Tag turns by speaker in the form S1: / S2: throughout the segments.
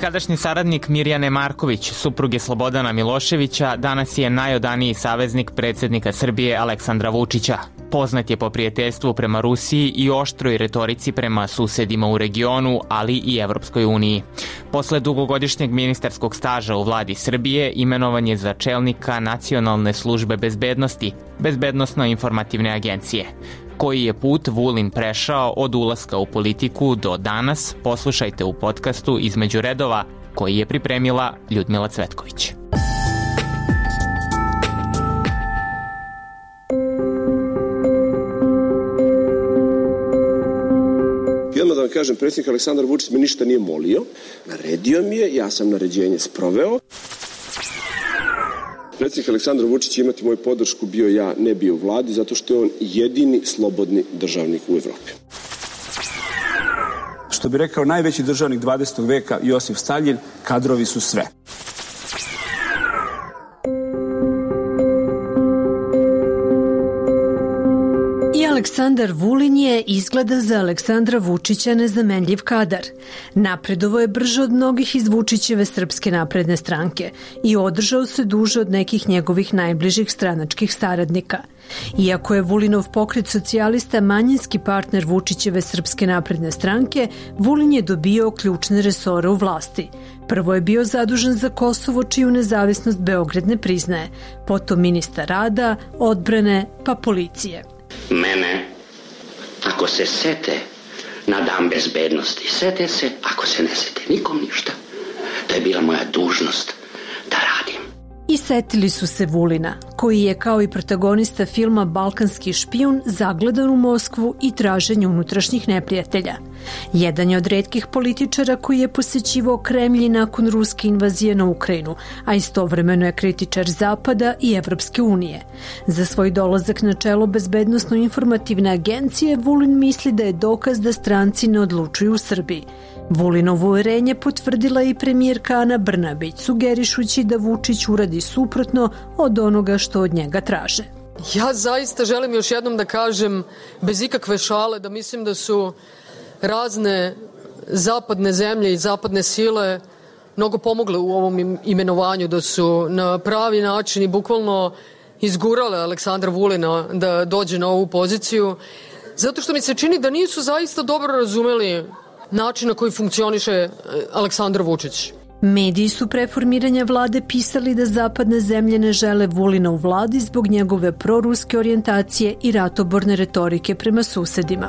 S1: Nekadašnji saradnik Mirjane Marković, supruge Slobodana Miloševića, danas je najodaniji saveznik predsjednika Srbije Aleksandra Vučića. Poznat je po prijateljstvu prema Rusiji i oštroj retorici prema susedima u regionu, ali i Evropskoj uniji. Posle dugogodišnjeg ministarskog staža u vladi Srbije, imenovan je za čelnika Nacionalne službe bezbednosti, Bezbednosno-informativne agencije. Koji je put Vulin prešao od ulaska u politiku do danas, poslušajte u podcastu Između redova, koji je pripremila Ljudmila Cvetković.
S2: I odmah da vam kažem, predsjednik Aleksandar Vučić me ništa nije molio, naredio mi je, ja sam naređenje sproveo. Predsjednik Aleksandar Vučić će imati moju podršku, bio ja, ne bio u vladi, zato što je on jedini slobodni državnik u Evropi.
S3: Što bi rekao najveći državnik 20. veka Josif Staljin, kadrovi su sve.
S4: Aleksandar Vulin je izgleda za Aleksandra Vučića nezamenljiv kadar. Napredovo je brže od mnogih iz Vučićeve Srpske napredne stranke i održao se duže od nekih njegovih najbližih stranačkih saradnika. Iako je Vulinov pokret socijalista manjinski partner Vučićeve Srpske napredne stranke, Vulin je dobio ključne resore u vlasti. Prvo je bio zadužen za Kosovo, čiju nezavisnost Beograd ne priznaje, potom ministar rada, odbrane, pa policije.
S5: Mene, ako se sete na dan bezbednosti, sete se, ako se ne sete, nikom ništa. To je bila moja dužnost da radim.
S4: I setili su se Vulina, koji je kao i protagonista filma Balkanski špijun zagledan u Moskvu i traženju unutrašnjih neprijatelja. Jedan je od retkih političara koji je posećivao Kremlj nakon ruske invazije na Ukrajinu, a istovremeno je kritičar Zapada i Evropske unije. Za svoj dolazak na čelo Bezbednosno-informativne agencije Vulin misli da je dokaz da stranci ne odlučuju u Srbiji. Vulinovo uverenje potvrdila i premijerka Ana Brnabić, sugerišući da Vučić uradi suprotno od onoga što od njega traže.
S6: Ja zaista želim još jednom da kažem, bez ikakve šale, da mislim da su razne zapadne zemlje i zapadne sile mnogo pomogle u ovom imenovanju, da su na pravi način i bukvalno izgurale Aleksandra Vulina da dođe na ovu poziciju, zato što mi se čini da nisu zaista dobro razumeli način na koji funkcioniše Aleksandar Vučić.
S4: Mediji su pre formiranja vlade pisali da zapadne zemlje ne žele Vulina u vladi zbog njegove proruske orijentacije i ratoborne retorike prema susedima.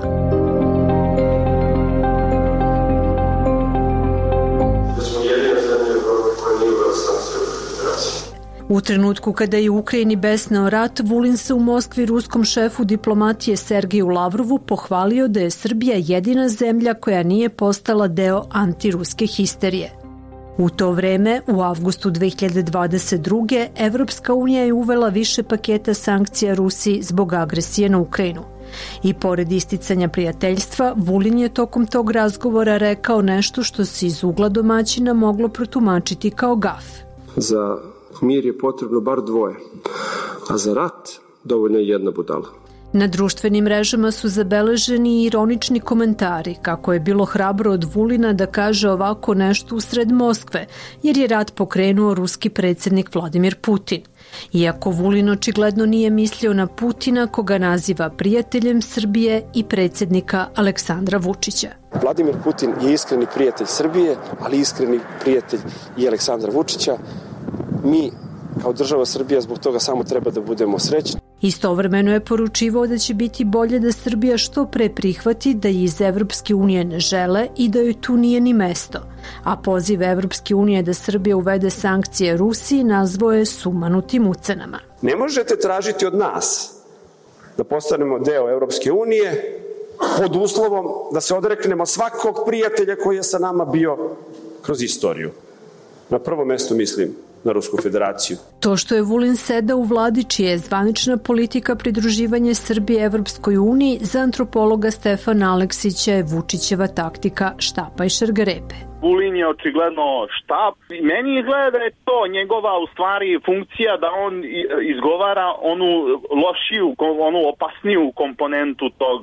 S4: U trenutku kada je u Ukrajini besneo rat, Vulin se u Moskvi ruskom šefu diplomatije Sergeju Lavrovu pohvalio da je Srbija jedina zemlja koja nije postala deo antiruske histerije. U to vreme, u avgustu 2022. Evropska unija je uvela više paketa sankcija Rusiji zbog agresije na Ukrajinu. I pored isticanja prijateljstva, Vulin je tokom tog razgovora rekao nešto što se iz ugla domaćina moglo protumačiti kao gaf.
S2: Za mir je potrebno bar dvoje, a za rat dovoljno je jedna budala.
S4: Na društvenim mrežama su zabeleženi ironični komentari kako je bilo hrabro od Vulina da kaže ovako nešto usred Moskve, jer je rat pokrenuo ruski predsjednik Vladimir Putin. Iako Vulin očigledno nije mislio na Putina, koga naziva prijateljem Srbije i predsjednika Aleksandra Vučića.
S2: Vladimir Putin je iskreni prijatelj Srbije, ali iskreni prijatelj i Aleksandra Vučića. Mi, kao država Srbija, zbog toga samo treba da budemo srećni.
S4: Istovremeno je poručivao da će biti bolje da Srbija što pre prihvati da je iz Evropske unije ne žele i da joj tu nije ni mesto. A poziv Evropske unije da Srbija uvede sankcije Rusiji nazvao je sumanutim ucenama.
S7: Ne možete tražiti od nas da postanemo deo Evropske unije pod uslovom da se odreknemo svakog prijatelja koji je sa nama bio kroz istoriju. Na prvo mesto mislim na Rusku federaciju.
S4: To što je Vulin sedao u vladi čija je zvanična politika pridruživanje Srbije Evropskoj uniji, za antropologa Stefana Aleksića je Vučićeva taktika štapa i šargarepe.
S8: Vulin je očigledno štap. Meni izgleda da je to njegova u stvari funkcija da on izgovara onu lošiju, onu opasniju komponentu tog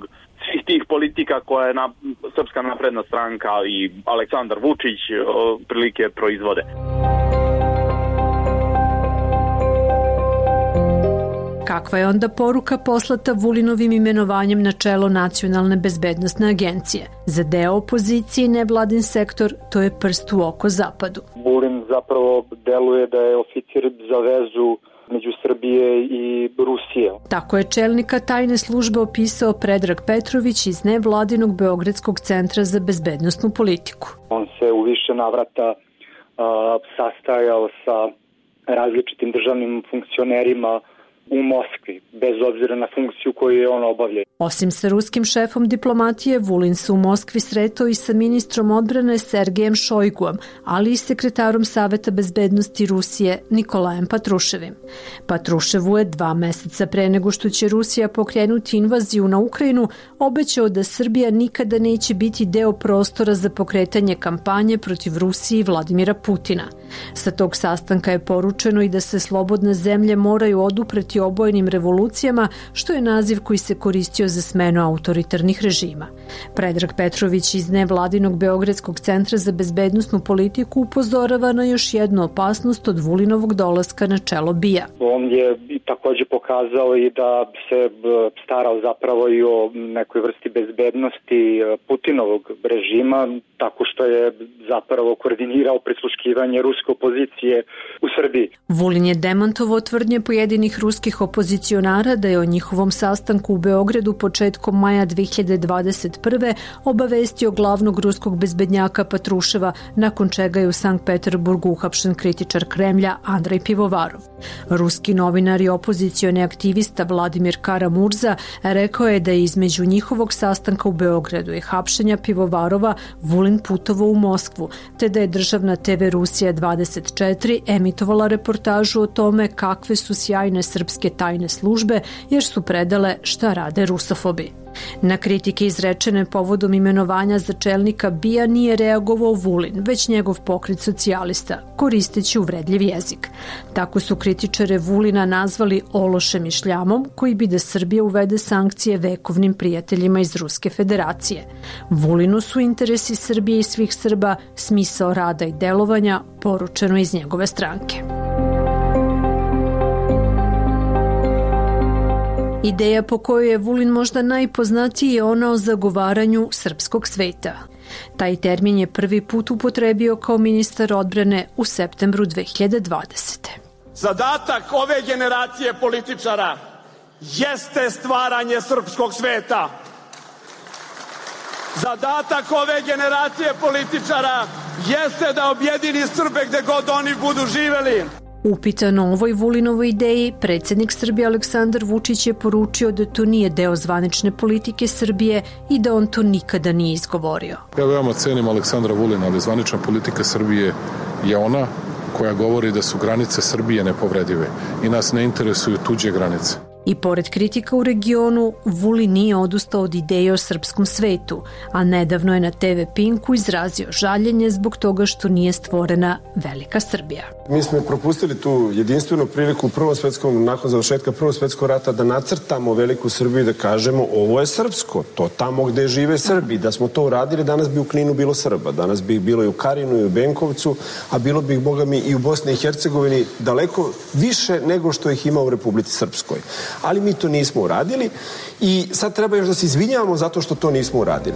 S8: svih tih politika koje je Srpska napredna stranka i Aleksandar Vučić prilike proizvode.
S4: Kakva je onda poruka poslata Vulinovim imenovanjem na čelo Nacionalne bezbednosne agencije? Za deo opozicije i nevladin sektor to je prst u oko Zapadu.
S9: Vulin zapravo deluje da je oficir za vezu među Srbije i Rusije.
S4: Tako je čelnika tajne službe opisao Predrag Petrović iz nevladinog Beogradskog centra za bezbednosnu politiku.
S9: On se u više navrata sastajao sa različitim državnim funkcionerima u Moskvi, bez obzira na funkciju koju je on obavljao.
S4: Osim sa ruskim šefom diplomatije, Vulin se u Moskvi sretao i sa ministrom odbrane Sergejem Šojguom, ali i sekretarom Saveta bezbednosti Rusije Nikolajem Patruševim. Patruševu je 2 meseca pre nego što će Rusija pokrenuti invaziju na Ukrajinu obećao da Srbija nikada neće biti deo prostora za pokretanje kampanje protiv Rusije i Vladimira Putina. Sa tog sastanka je poručeno i da se slobodne zemlje moraju odupreti obojenim revolucijama, što je naziv koji se koristio za smenu autoritarnih režima. Predrag Petrović iz nevladinog Beogradskog centra za bezbednosnu politiku upozorava na još jednu opasnost od Vulinovog dolaska na čelo BIA.
S9: On je takođe pokazao i da se starao zapravo i o nekoj vrsti bezbednosti Putinovog režima, tako što je zapravo koordinirao prisluškivanje ruske opozicije u Srbiji.
S4: Vulin je demantovao tvrdnje pojedinih ruskih opozicionara da je o njihovom sastanku u Beogradu početkom maja 2021. obavestio glavnog ruskog bezbednjaka Patruševa, nakon čega je u Sankt Peterburgu uhapšen kritičar Kremlja Andrej Pivovarov. Ruski novinar i opozicioni aktivista Vladimir Kara-Murza rekao je da je između njihovog sastanka u Beogradu i hapšenja Pivovarova Vulin putovao u Moskvu, te da je državna TV Rusija 24 emitovala reportažu o tome kakve su sjajne srpske tajne službe jer su predale šta rade rusofobi. Na kritike izrečene povodom imenovanja za čelnika BIA nije reagovao Vulin, već njegov pokret socijalista, koristeći uvredljiv jezik. Tako su kritičare Vulina nazvali ološem i šljamom, koji bi da Srbija uvede sankcije vekovnim prijateljima iz Ruske federacije. Vulinu su interesi Srbije i svih Srba, smisao rada i delovanja, poručeno iz njegove stranke. Ideja po kojoj je Vulin možda najpoznatiji je ona o zagovaranju srpskog sveta. Taj termin je prvi put upotrebio kao ministar odbrane u septembru 2020.
S3: Zadatak ove generacije političara jeste stvaranje srpskog sveta. Zadatak ove generacije političara jeste da objedini Srbe gde god oni budu živeli.
S4: Upitan o ovoj Vulinovoj ideji, predsjednik Srbije Aleksandar Vučić je poručio da to nije deo zvanične politike Srbije i da on to nikada nije izgovorio.
S10: Ja veoma cenim Aleksandra Vulina, ali zvanična politika Srbije je ona koja govori da su granice Srbije nepovredive i nas ne interesuju tuđe granice.
S4: I pored kritika u regionu, Vulin nije odustao od ideje o srpskom svetu, a nedavno je na TV Pinku izrazio žaljenje zbog toga što nije stvorena Velika Srbija.
S2: Mi smo propustili tu jedinstvenu priliku nakon završetka Prvog svjetskog rata da nacrtamo Veliku Srbiju i da kažemo ovo je srpsko, to tamo gde žive Srbi. Da smo to uradili, danas bi u Kninu bilo Srba, danas bi bilo i u Karinu i u Benkovcu, a bilo bi, boga mi, i u Bosni i Hercegovini daleko više nego što ih ima u Republici Srpskoj. Ali mi to nismo uradili i sad treba još da se izvinjavamo zato što to nismo uradili.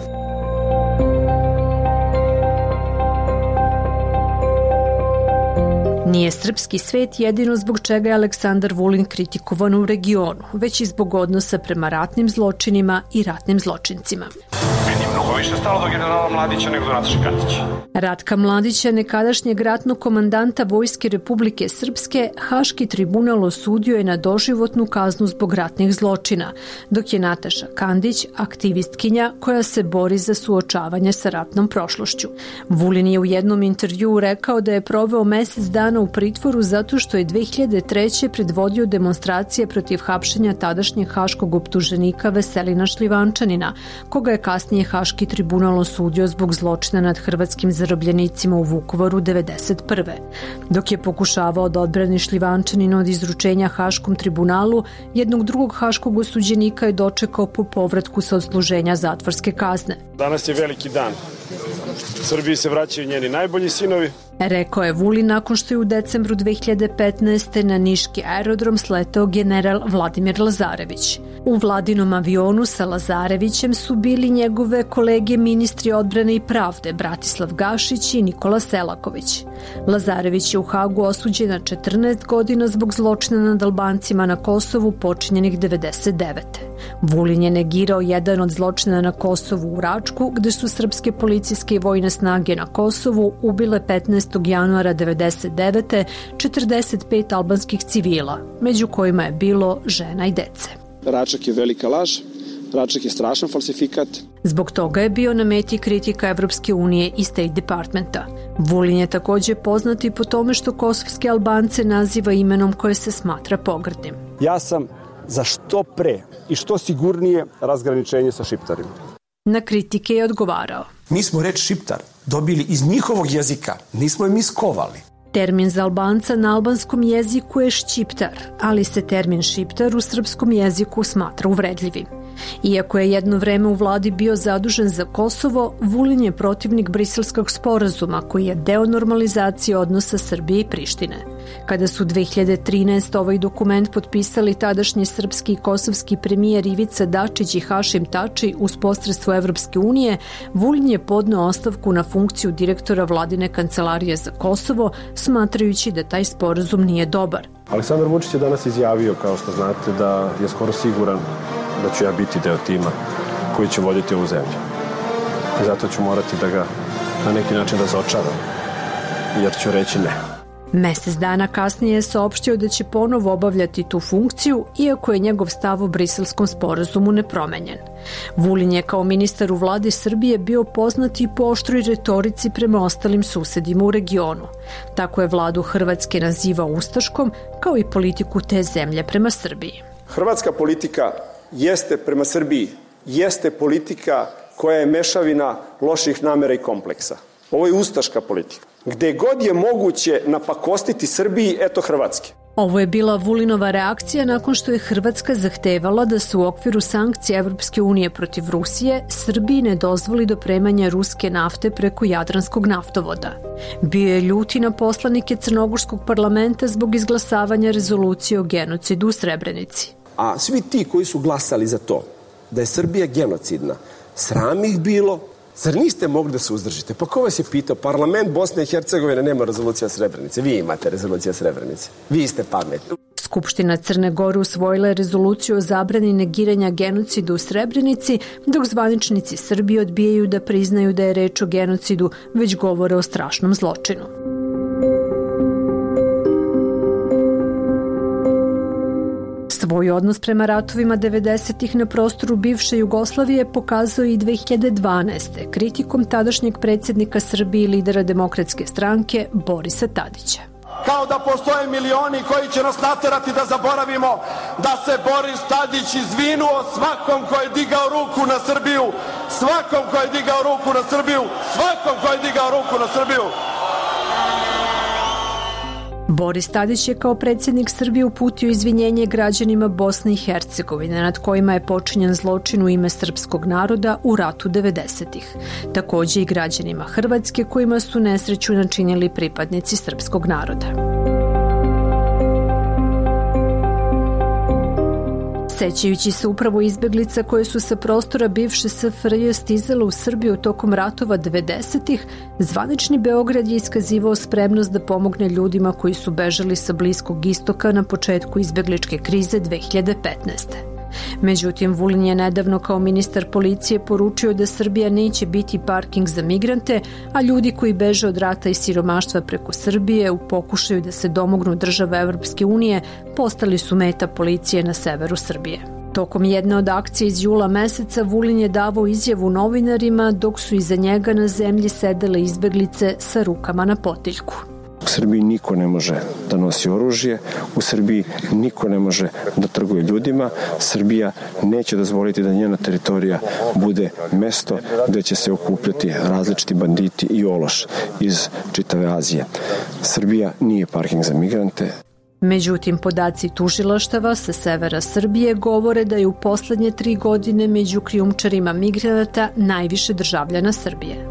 S4: Nije srpski svet jedino zbog čega je Aleksandar Vulin kritikovan u regionu, već i zbog odnosa prema ratnim zločinima i ratnim zločincima.
S11: Meni je mnogo više stalo do generala Mladića nego do Nataše Kandića.
S4: Ratka Mladića, nekadašnjeg ratnog komandanta Vojske Republike Srpske, Haški tribunal osudio je na doživotnu kaznu zbog ratnih zločina, dok je Nataša Kandić aktivistkinja koja se bori za suočavanje sa ratnom prošlošću. Vulin je u jednom intervjuu rekao da je proveo mesec dana u pritvoru zato što je 2003. predvodio demonstracije protiv hapšenja tadašnjeg haškog optuženika Veselina Šljivančanina, koga je kasnije Haški Haški tribunal osudio zbog zločina nad hrvatskim zarobljenicima u Vukovaru 1991. Dok je pokušavao da odbrani Šljivančanina od izručenja Haškom tribunalu, jednog drugog haškog osuđenika je dočekao po povratku sa odsluženja zatvorske kazne.
S2: Danas je veliki dan. Srbiji se vraćaju njeni najbolji sinovi.
S4: Rekao je Vulin nakon što je u decembru 2015. na niški aerodrom sletao general Vladimir Lazarević. U vladinom avionu sa Lazarevićem su bili njegove kolege ministri odbrane i pravde Bratislav Gašić i Nikola Selaković. Lazarević je u Hagu osuđen na 14 godina zbog zločina nad Albancima na Kosovu počinjenih 1999. Vulin je negirao jedan od zločina na Kosovu u Račku, gde su srpske policijske i vojne snage na Kosovu ubile 15. januara 1999. 45 albanskih civila, među kojima je bilo žena i dece.
S12: Račak je velika laž, Račak je strašan falsifikat.
S4: Zbog toga je bio na meti kritika Evropske unije i State Departmenta. Vulin je takođe poznat i po tome što kosovske Albance naziva imenom koje se smatra pogrdnim.
S7: Ja sam za što pre i što sigurnije razgraničenje sa Šiptarima.
S4: Na kritike je odgovarao.
S13: Mi smo reč Šiptar dobili iz njihovog jezika, nismo je mi skovali.
S4: Termin za Albanca na albanskom jeziku je šćiptar, ali se termin šiptar u srpskom jeziku smatra uvredljivim. Iako je jedno vreme u vladi bio zadužen za Kosovo, Vulin je protivnik Briselskog sporazuma koji je deo normalizacije odnosa Srbije i Prištine. Kada su 2013. ovaj dokument potpisali tadašnji srpski i kosovski premijer Ivica Dačić i Hašim Tači uz posredstvo Evropske unije, Vulin je podneo ostavku na funkciju direktora vladine kancelarije za Kosovo, smatrajući da taj sporazum nije dobar.
S2: Aleksandar Vučić je danas izjavio, kao što znate, da je skoro siguran da ću ja biti deo tima koji će voditi ovu zemlju. I zato ću morati da ga na neki način razočaram, jer ću reći ne.
S4: Mesec dana kasnije je saopštio da će ponovo obavljati tu funkciju, iako je njegov stav o Briselskom sporazumu nepromenjen. Vulin je kao ministar u vladi Srbije bio poznat i po oštroj retorici prema ostalim susedima u regionu. Tako je vladu Hrvatske nazivao ustaškom, kao i politiku te zemlje prema Srbiji.
S7: Hrvatska politika jeste prema Srbiji, jeste politika koja je mešavina loših namera i kompleksa. Ovo je ustaška politika. Gde god je moguće napakostiti Srbiji, eto Hrvatske.
S4: Ovo je bila Vulinova reakcija nakon što je Hrvatska zahtevala da se u okviru sankcija Evropske unije protiv Rusije Srbiji ne dozvoli dopremanje ruske nafte preko Jadranskog naftovoda. Bio je ljuti na poslanike Crnogorskog parlamenta zbog izglasavanja rezolucije o genocidu u Srebrenici.
S13: A svi ti koji su glasali za to, da je Srbija genocidna, sram ih bilo. Zar niste mogli da se uzdržite? Pa ko vas je pitao? Parlament Bosne i Hercegovine nema rezolucija Srebrenice. Vi imate rezolucija Srebrenice. Vi ste pametni.
S4: Skupština Crne Gore usvojila je rezoluciju o zabrani negiranja genocida u Srebrenici, dok zvaničnici Srbije odbijaju da priznaju da je reč o genocidu, već govore o strašnom zločinu. Svoj odnos prema ratovima 90-ih na prostoru bivše Jugoslavije pokazao i 2012. kritikom tadašnjeg predsjednika Srbije i lidera Demokratske stranke Borisa Tadića.
S3: Kao da postoje milioni koji će nas naterati da zaboravimo da se Boris Tadić izvinuo svakom ko je digao ruku na Srbiju, svakom ko je digao ruku na Srbiju, svakom ko je digao ruku na Srbiju.
S4: Boris Tadić je kao predsjednik Srbije uputio izvinjenje građanima Bosne i Hercegovine nad kojima je počinjen zločin u ime srpskog naroda u ratu 90-ih. Takođe i građanima Hrvatske kojima su nesreću načinili pripadnici srpskog naroda. Sećajući se upravo izbeglica koje su sa prostora bivše SFRJ stizale u Srbiju tokom ratova 90-ih, zvanični Beograd je iskazivao spremnost da pomogne ljudima koji su bežali sa Bliskog istoka na početku izbegličke krize 2015. Međutim, Vulin je nedavno kao ministar policije poručio da Srbija neće biti parking za migrante, a ljudi koji beže od rata i siromaštva preko Srbije u pokušaju da se domognu država Evropske unije postali su meta policije na severu Srbije. Tokom jedne od akcije iz jula meseca Vulin je davao izjavu novinarima dok su iza njega na zemlji sedele izbeglice sa rukama na potiljku.
S2: U Srbiji niko ne može da nosi oružje, u Srbiji niko ne može da trguje ljudima. Srbija neće dozvoliti da njena teritorija bude mesto gde će se okupljati različiti banditi i ološ iz čitave Azije. Srbija nije parking za migrante.
S4: Međutim, podaci tužilaštava sa severa Srbije govore da je u poslednje 3 godine među krijumčarima migranata najviše državljana Srbije.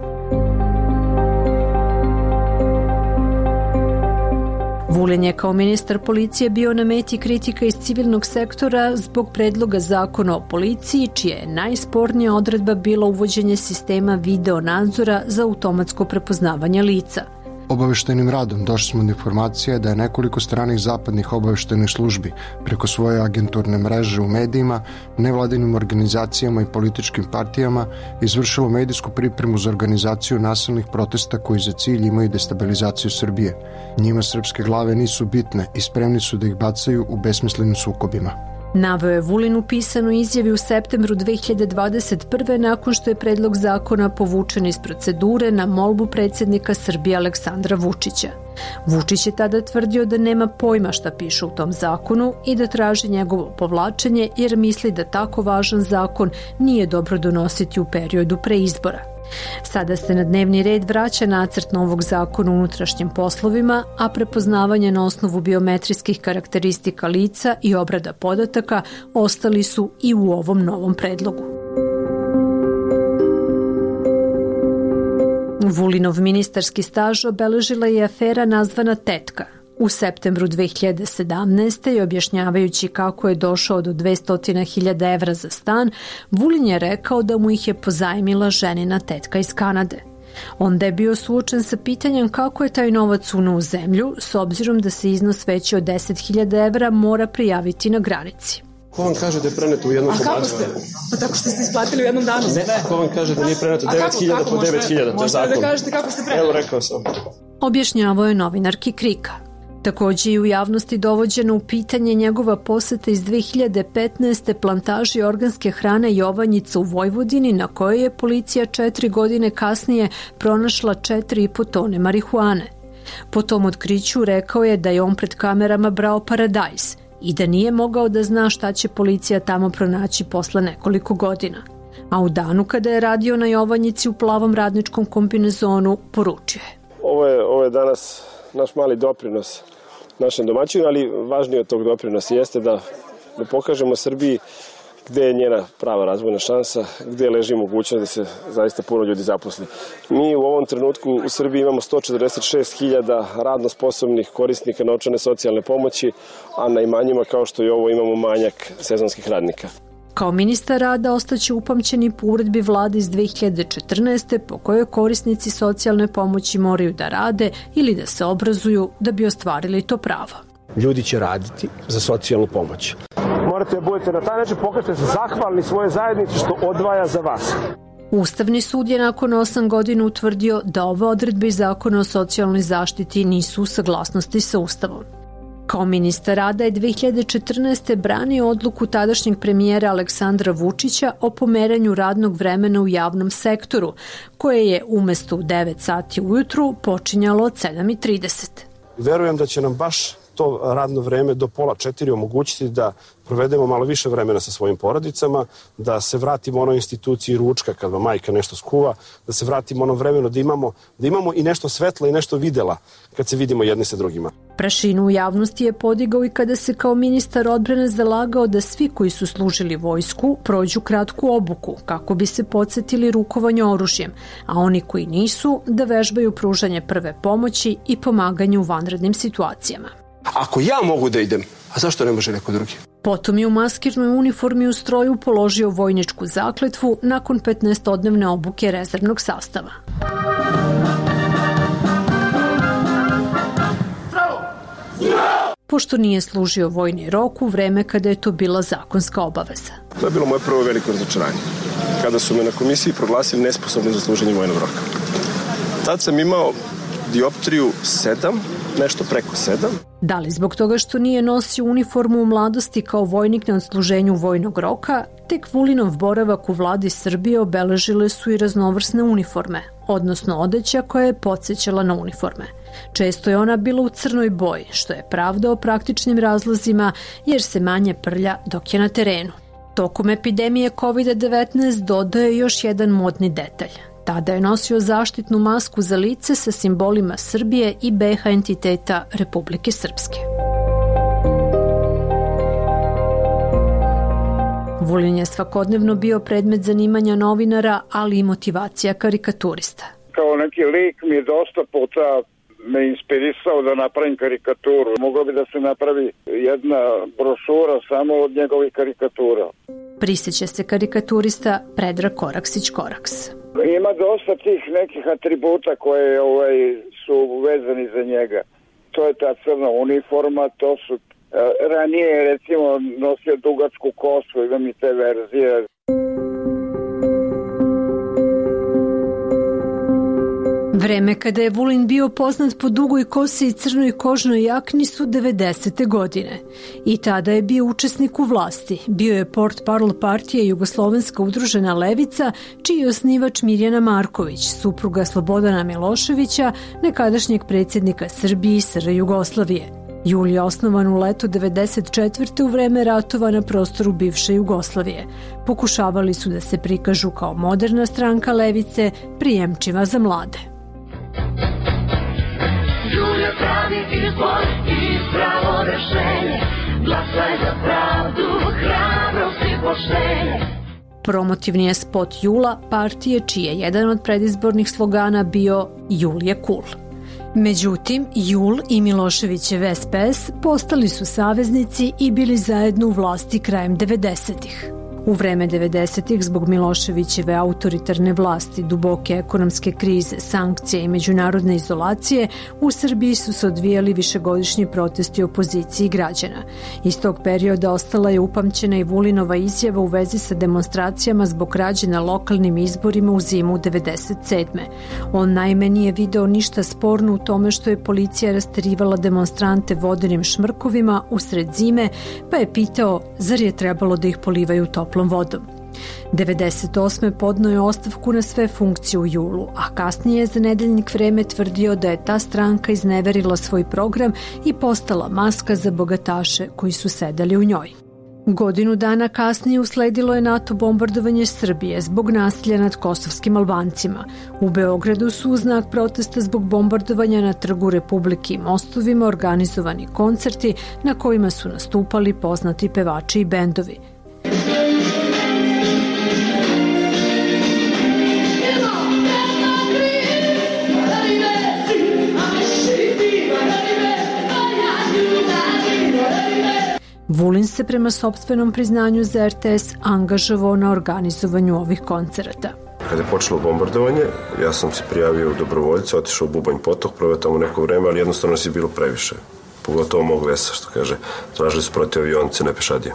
S4: Vulin je kao ministar policije bio na meti kritika iz civilnog sektora zbog predloga zakona o policiji, čija je najspornija odredba bila uvođenje sistema video nadzora za automatsko prepoznavanje lica.
S14: Obaveštajnim radom došli smo do informacije da je nekoliko stranih zapadnih obaveštajnih službi preko svoje agenturne mreže u medijima, nevladinim organizacijama i političkim partijama izvršilo medijsku pripremu za organizaciju nasilnih protesta koji za cilj imaju destabilizaciju Srbije. Njima srpske glave nisu bitne i spremni su da ih bacaju u besmislenim sukobima.
S4: Naveo je Vulin u pisanoj izjavi u septembru 2021. nakon što je predlog zakona povučen iz procedure na molbu predsjednika Srbije Aleksandra Vučića. Vučić je tada tvrdio da nema pojma šta piše u tom zakonu i da traži njegovo povlačenje jer misli da tako važan zakon nije dobro donositi u periodu pre izbora. Sada se na dnevni red vraća nacrt novog zakona o unutrašnjim poslovima, a prepoznavanje na osnovu biometrijskih karakteristika lica i obrada podataka ostali su i u ovom novom predlogu. Vulinov ministarski staž obeležila je afera nazvana Tetka. U septembru 2017. i objašnjavajući kako je došao do 200.000 evra za stan, Vulin je rekao da mu ih je pozajmila ženina tetka iz Kanade. Onda je bio suočen sa pitanjem kako je taj novac uneo u zemlju, s obzirom da se iznos veći od 10.000 evra mora prijaviti na granici.
S2: Ko vam kaže da je preneto u jednom komadu?
S15: A kako ste? Pa tako što ste isplatili u jednom danu?
S2: Ne, ko vam kaže da nije preneto 9.000 po 9.000, to je zakon.
S15: Možete da kažete kako ste preneli?
S2: Evo, rekao sam.
S4: Objašnjavao je novinarki Krika. Takođe i u javnosti dovođeno u pitanje njegova poseta iz 2015. plantaži organske hrane Jovanjica u Vojvodini, na kojoj je policija 4 godine kasnije pronašla 4,5 tone marihuane. Po tom otkriću rekao je da je on pred kamerama brao paradajz i da nije mogao da zna šta će policija tamo pronaći posle nekoliko godina. A u danu kada je radio na Jovanjici u plavom radničkom kombinezonu, poručio je.
S2: Ovo je danas naš mali doprinos našem domaćinu, ali važnije od tog doprinosa jeste da pokažemo Srbiji gde je njena prava razvojna šansa, gde leži mogućnost da se zaista puno ljudi zaposli. Mi u ovom trenutku u Srbiji imamo 146.000 radno sposobnih korisnika novčane socijalne pomoći, a na imanjima kao što je ovo imamo manjak sezonskih radnika.
S4: Kao ministar rada ostaće upamćeni po uredbi vlade iz 2014. po kojoj korisnici socijalne pomoći moraju da rade ili da se obrazuju da bi ostvarili to pravo.
S13: Ljudi će raditi za socijalnu pomoć.
S2: Morate da budete na taj način, pokažete se zahvalni svoje zajednici što odvaja za vas.
S4: Ustavni sud je nakon 8 godina utvrdio da ove odredbe iz zakona o socijalnoj zaštiti nisu u saglasnosti sa Ustavom. Kao ministar rada je 2014. branio odluku tadašnjeg premijera Aleksandra Vučića o pomeranju radnog vremena u javnom sektoru, koje je umesto u 9 sati ujutru počinjalo od 7:30.
S2: Verujem da će nam baš to radno vreme do 3:30 omogućiti da provedemo malo više vremena sa svojim porodicama, da se vratimo onoj instituciji ručka kad vam majka nešto skuva, da se vratimo ono vremeno da imamo i nešto svetla i nešto videla kad se vidimo jedni sa drugima.
S4: Prašinu u javnosti je podigao i kada se kao ministar odbrane zalagao da svi koji su služili vojsku prođu kratku obuku kako bi se podsjetili rukovanja oružjem, a oni koji nisu da vežbaju pružanje prve pomoći i pomaganje u vanrednim situacijama.
S13: Ako ja mogu da idem, a zašto ne može neko drugi?
S4: Potom je u maskirnoj uniformi u stroju položio vojničku zakletvu nakon 15-odnevne obuke rezervnog sastava. Pošto nije služio vojni rok u vreme kada je to bila zakonska obaveza.
S2: To je bilo moje prvo veliko razočaranje, kada su me na komisiji proglasili nesposobnim za služenje vojnog roka. Tad sam imao dioptriju 7, nešto preko 7.
S4: Da li zbog toga što nije nosio uniformu u mladosti kao vojnik na odsluženju vojnog roka, tek Vulinov boravak u vladi Srbije obeležile su i raznovrsne uniforme. odnosno odeća koja je podsjećala na uniforme. Često je ona bila u crnoj boji, što je pravda o praktičnim razlozima jer se manje prlja dok je na terenu. Tokom epidemije COVID-19 dodaje još jedan modni detalj. Tada je nosio zaštitnu masku za lice sa simbolima Srbije i BiH entiteta Republike Srpske. Vulin je svakodnevno bio predmet zanimanja novinara, ali i motivacija karikaturista.
S16: Kao neki lik mi je dosta puta me inspirisao da napravim karikaturu. Moglo bi da se napravi jedna brošura samo od njegovih karikatura.
S4: Prisjeća se karikaturista Predrag Koraksić-Koraks.
S16: Ima dosta tih nekih atributa koje su vezani za njega. To je ta crna uniforma, to su ranije recimo nosio dugačku kosu, imam i te verzije.
S4: Vreme kada je Vulin bio poznat po dugoj kosi i crnoj kožnoj jakni su 90. godine. I tada je bio učesnik u vlasti. Bio je portparol partije Jugoslovenska udružena levica, čiji je osnivač Mirjana Marković, supruga Slobodana Miloševića, nekadašnjeg predsjednika Srbije i SR Jugoslavije. JUL je osnovan u letu 94. u vreme ratova na prostoru bivše Jugoslavije. Pokušavali su da se prikažu kao moderna stranka levice, prijemčiva za mlade.
S17: JUL je pravi izbor i pravo rešenje, glasaj za pravdu, hrabrost i poštenje.
S4: Promotivni je spot JUL-a partije čiji je jedan od predizbornih slogana bio JUL je cool. Međutim, JUL i Miloševićev SPS postali su saveznici i bili zajedno u vlasti krajem 90-ih. U vreme 90-ih, zbog Miloševićeve autoritarne vlasti, duboke ekonomske krize, sankcije i međunarodne izolacije, u Srbiji su se odvijali višegodišnji protesti opoziciji građana. Iz tog perioda ostala je upamćena i Vulinova izjava u vezi sa demonstracijama zbog krađe na lokalnim izborima u zimu 97. On naime nije video ništa sporno u tome što je policija rasterivala demonstrante vodenim šmrkovima usred zime, pa je pitao zar je trebalo da ih polivaju toplom vodom. 98. podneo je ostavku na sve funkcije u JUL-u, a kasnije je za Nedeljnik Vreme tvrdio da je ta stranka izneverila svoj program i postala maska za bogataše koji su sedeli u njoj. Godinu dana kasnije usledilo je NATO bombardovanje Srbije zbog nasilja nad kosovskim Albancima. U Beogradu su u znak protesta zbog bombardovanja na Trgu Republike i mostovima organizovani koncerti na kojima su nastupali poznati pevači i bendovi. Vulin se prema sopstvenom priznanju za RTS angažovao na organizovanju ovih koncerata.
S2: Kada je počelo bombardovanje, ja sam se prijavio u dobrovoljce, otišao u Bubanj potok, proveo tamo neko vreme, ali jednostavno si bilo previše. Pogotovo mog vesa, što kaže, tražili su protiv avionice, ne pešadije.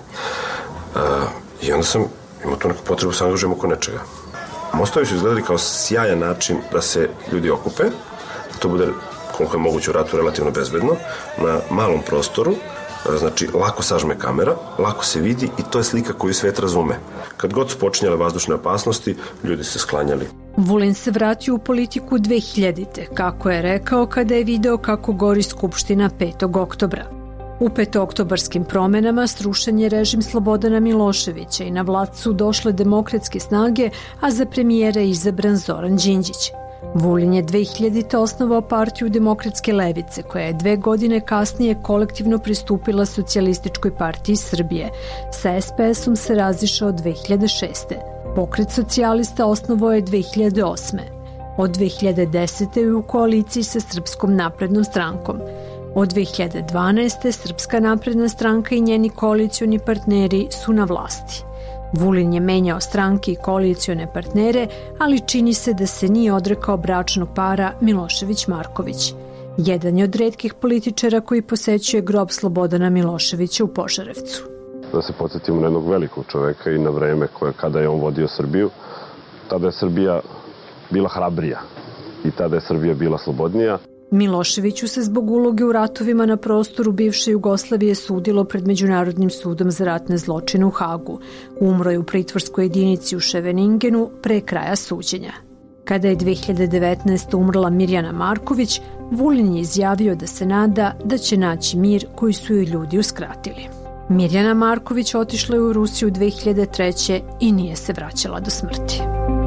S2: I onda sam imao tu neku potrebu da se angažujem oko nečega. Mostovi su izgledali kao sjajan način da se ljudi okupe, da to bude koliko je moguće u ratu relativno bezbedno, na malom prostoru. Znači, lako sažme kamera, lako se vidi i to je slika koju svet razume. Kad god su počinjale vazdušne opasnosti, ljudi se sklanjali.
S4: Vulin se vratio u politiku 2000-te, kako je rekao kada je video kako gori Skupština 5. oktobra. U petooktobarskim promenama srušen je režim Slobodana Miloševića i na vlast su došle demokratske snage, a za premijera je izabran Zoran Đinđić. Vulin je 2000. osnovao partiju Demokratske levice, koja je 2 godine kasnije kolektivno pristupila Socijalističkoj partiji Srbije. Sa SPS-om se razišao 2006. Pokret socijalista osnovao je 2008. Od 2010. je u koaliciji sa Srpskom naprednom strankom. Od 2012. Srpska napredna stranka i njeni koalicioni partneri su na vlasti. Vulin je menjao stranke i koalicione partnere, ali čini se da se nije odrekao bračnog para Milošević-Marković. Jedan je od retkih političara koji posećuje grob Slobodana Miloševića u Požarevcu.
S18: Da se podsjetimo na jednog velikog čoveka i na vreme kada je on vodio Srbiju, tada je Srbija bila hrabrija i tada je Srbija bila slobodnija.
S4: Miloševiću se zbog uloge u ratovima na prostoru bivše Jugoslavije sudilo pred Međunarodnim sudom za ratne zločine u Hagu. Umro je u pritvorskoj jedinici u Ševeningenu pre kraja suđenja. Kada je 2019. umrla Mirjana Marković, Vulin je izjavio da se nada da će naći mir koji su joj ljudi uskratili. Mirjana Marković otišla je u Rusiju 2003. i nije se vraćala do smrti.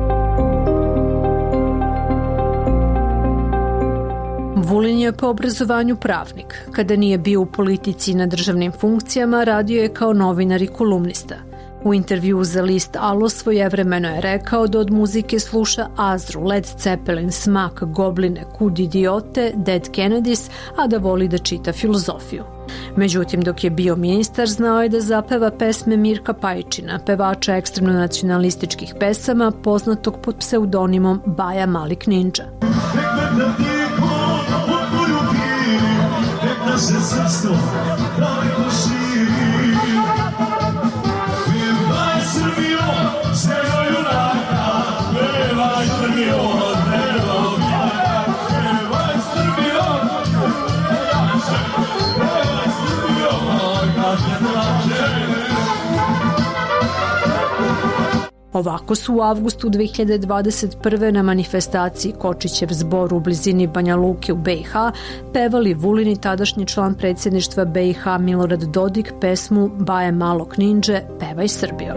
S4: Vulin je po obrazovanju pravnik. Kada nije bio u politici i na državnim funkcijama, radio je kao novinar i kolumnista. U intervju za list Alo svojevremeno je rekao da od muzike sluša Azru, Led Zeppelin, Smak, Gobline, Kud idiote, Dead Kennedys, a da voli da čita filozofiju. Međutim, dok je bio ministar, znao je da zapeva pesme Mirka Pajčina, pevača ekstremno nacionalističkih pesama, poznatog pod pseudonimom Baja Malik Ninja. Ovako su u avgustu 2021. na manifestaciji Kočićev zbor u blizini Banja Luke u BiH pevali Vulin i tadašnji član predsjedništva BiH Milorad Dodik pesmu Baje malog ninđe, pevaj Srbijo.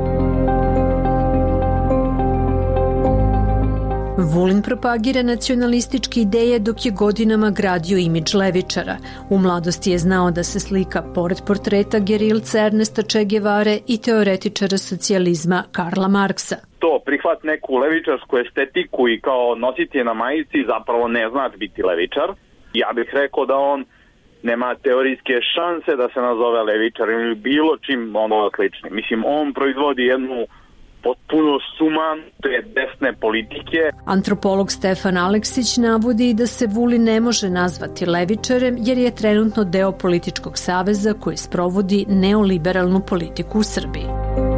S4: Vulin propagira nacionalističke ideje dok je godinama gradio imidž levičara. U mladosti je znao da se slika pored portreta gerilca Ernesta Che Guevare i teoretičara socijalizma Karla Marksa.
S8: To prihvat neku levičarsku estetiku i kao nositi je na majici zapravo ne znači biti levičar. Ja bih rekao da on nema teorijske šanse da se nazove levičar ili bilo čim ono sličnim. Mislim, on proizvodi jednu potpuno sumanute desne politike.
S4: Antropolog Stefan Aleksić navodi da se Vulin ne može nazvati levičarem jer je trenutno deo političkog saveza koji sprovodi neoliberalnu politiku u Srbiji.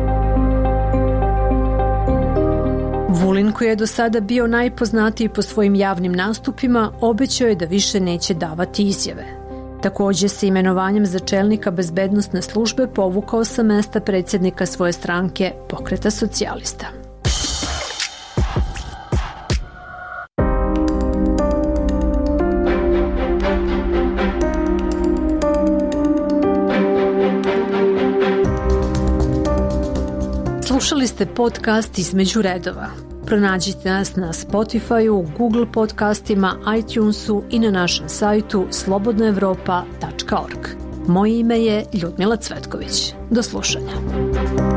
S4: Vulin, koji je do sada bio najpoznatiji po svojim javnim nastupima, obećao je da više neće davati izjave. Takođe se imenovanjem za čelnika bezbednosne službe povukao sa mesta predsjednika svoje stranke Pokreta socijalista. Slušali ste podcast Između redova. Pronađite nas na Spotify-u, Google podcastima, iTunesu i na našem sajtu slobodnaevropa.org. Moje ime je Ljudmila Cvetković. Do slušanja.